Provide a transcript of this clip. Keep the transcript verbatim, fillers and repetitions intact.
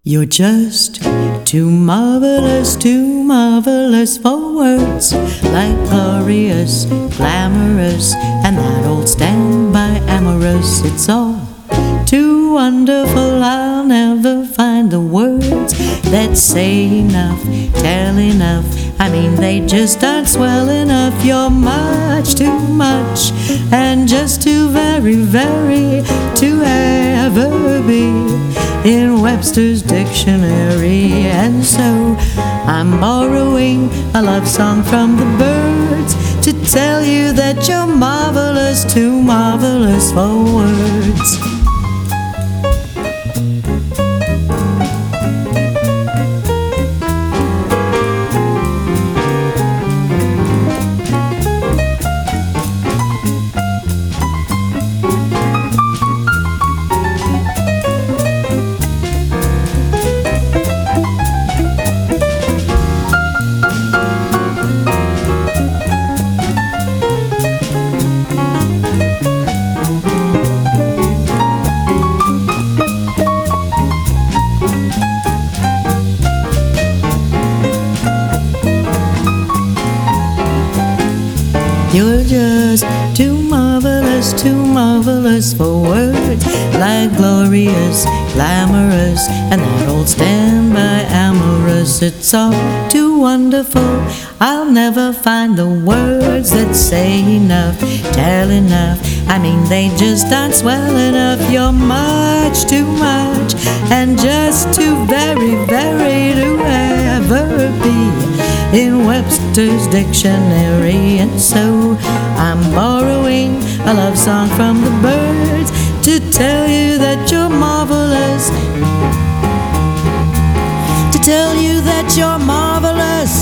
You're just too marvelous, too marvelous for words. Like glorious, glamorous, and that old standby amorous. It's all too wonderful, I'll never find the words that say enough, tell enough. I mean, they just aren't swell enough. You're much too much, and just too very, very to ever be in Webster's dictionary. And so I'm borrowing a love song from the birds to tell you that you're marvelous, too marvelous for words. You're just too marvelous, too marvelous for words. Like glorious, glamorous, and that old standby amorous. It's all too wonderful, I'll never find the words that say enough, tell enough. I mean, they just aren't swell enough. You're much too much, and just too very, very to ever be in Webster's dictionary. And so I'm borrowing a love song from the birds to tell you that you're marvelous, to tell you that you're marvelous,